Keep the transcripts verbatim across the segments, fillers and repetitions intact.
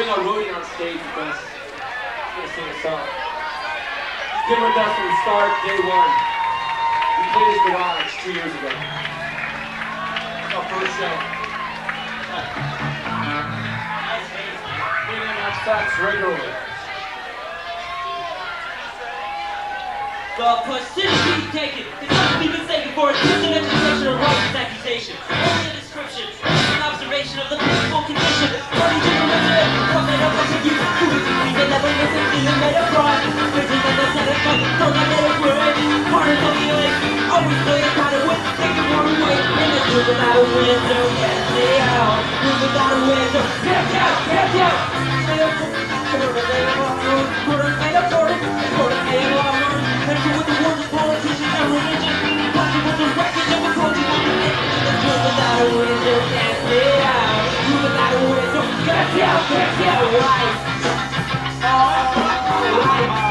bring our roadie on stage because he's gonna sing a song. He's been with us from the start, day one. We played his garage two years ago. It's our first show. Me and him have sex regularly. The position be taken is not to be mistaken for a distant education or righteous accusation. Only a description, an observation of the physical condition. Only to the resident, come made up of you. Who is the reason that we listen to the made of crime? Prison and the Senate fight, don't let it break. Partners of the elite, always play a kind of win. Take the wrong way, in this room without a window. Can't stay out, room without a window. Can't out, can't out. Stay up, quarter, stay up, quarter, stay up, quarter, quarter, stay up, Measure with the words of politicians and religion. Watching with the wreckage of a culture on the net. Room without a window, can't stay out. Room without a window, can't stay out, can't stay out. Right. Right.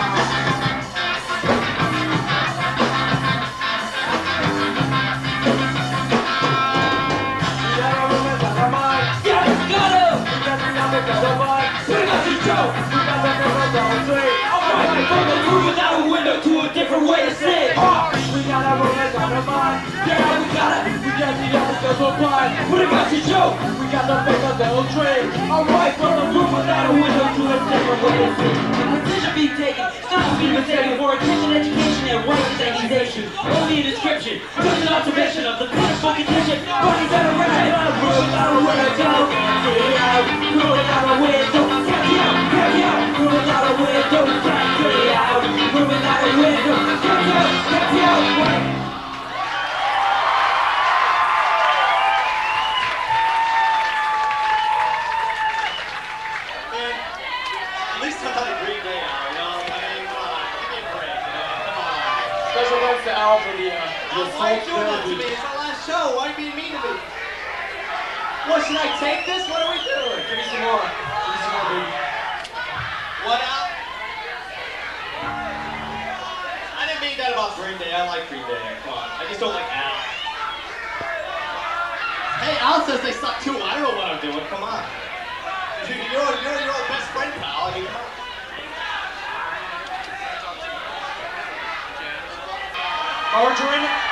Way to sit. Oh, we got a room that's on the mind. Yeah, we got it. We got the episodes of blind. What about your joke? We got the fake of the old trade. Alright, from the room without a window to a different way to see. The position be taken, not to be mistaken for attention, education, and righteous accusation. Only a description, just an observation of the pitiful condition. Bodies that are right on a room without a window. Get out, room without a window. Get out, get out, room without a window. Get out, room without a window. Special thanks to Al for the, uh, the oh, why are you doing that to me? It's our last show. Why are you being mean to me? What, should I take this? What are we doing? Give me some more. Give me some more, baby. What, Al? I didn't mean that about Green Day. I like Green Day. Come on. I just don't like Al. Hey, Al says they suck too. I don't know what I'm doing. Come on. You're, you're, you're your old best friend, pal. I mean, come on. Margarine.